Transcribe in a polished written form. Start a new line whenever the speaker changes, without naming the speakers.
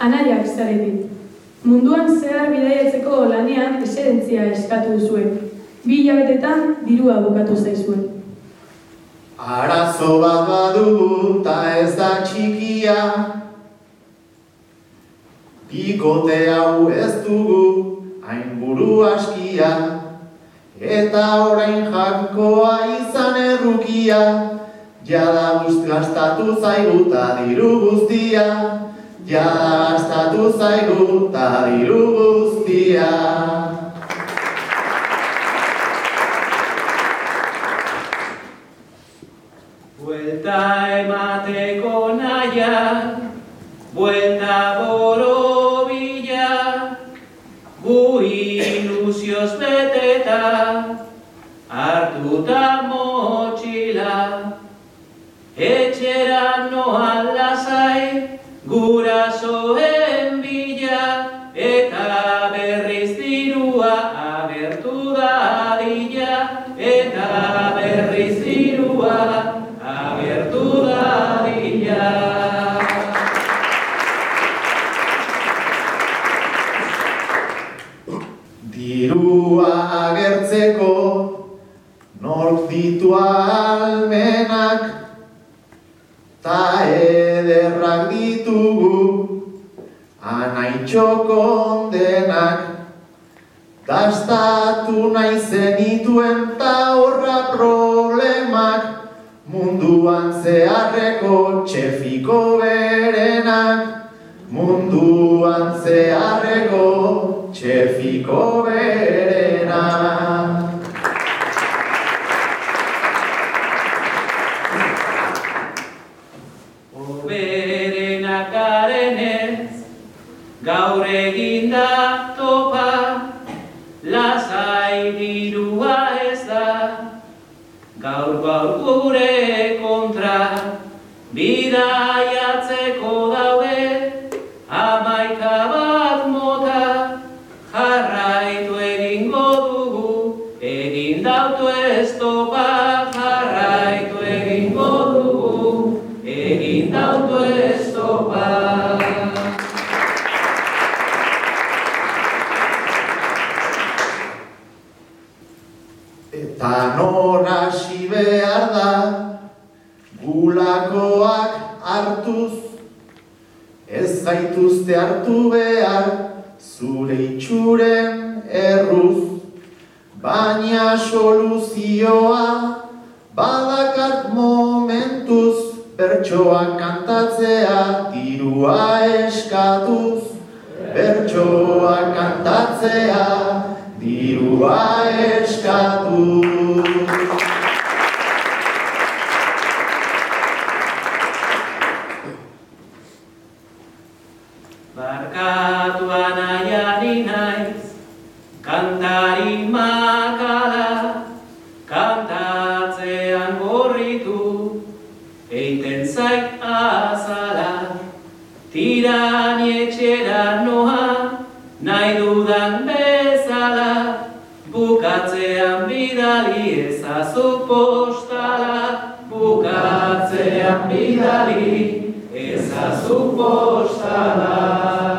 Anaiak zaretit. Munduan zehar bidaiatzeko lanean esedentzia eskatu duzue. 2 hilabetetan dirua bukatu zaizue.
Arazo bat badu ta ez da txikia, bikote hau ez dugu hain buru askia, eta orain jakoa izan errukia, jada gastatu zaigu ta diru guztia, jada gastatu zaigu ta diru guztia.
Buelta emateko naia, buelta borobila, gu ilusioz beteta, hartuta motxila. Etxera noa lasai, gurasoen bila, eta berriz dirua agertu dadila, eta berriz dirua agertu dadila.
Dirua agertzeko nork ditu ahalmenak, ta ederrak ditugu anaitxo kondenak. Gastatu nahi zenituen ta horra problemak, munduan zeharreko txefiko berenak, munduan zeharreko txefiko berenak.
Oberenak garenez, gaur eginda topa, lasai dirua ez da, gaur gure kontra, bidaiatzeko daude, 11 bat mota, jarraitu egingo dugu, egin dautu ez topa, jarraitu egingo dugu, egin dautu ez topa.
Eta nor hasi behar da, gulakoak hartuz, ez gaituzte hartu behar, zure itxuren erruz. Baina soluzioa badakart momentuz, bertsoak kantatzea dirua eskatuz, bertsoak kantatzea dirua eskatuz.
Barkatu anaiari naiz, kantari makala, kantatzean gorritu, eiten zait azala. Tirani etxera noa, nahi dudan bezala, bukatzean bidali ezazu postala, bukatzean bidali ezazu postala.